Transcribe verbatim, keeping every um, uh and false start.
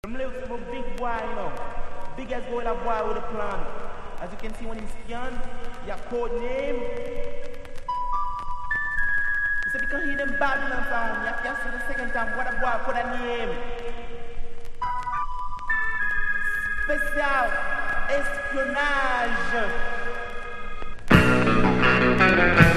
I'm looking for a big boy, you know. Big as gold, a boy with a plan. As you can see when he's scanned, your code name. So because he them Babylon sound, you have to see the second time what a boy put a name. Special espionage.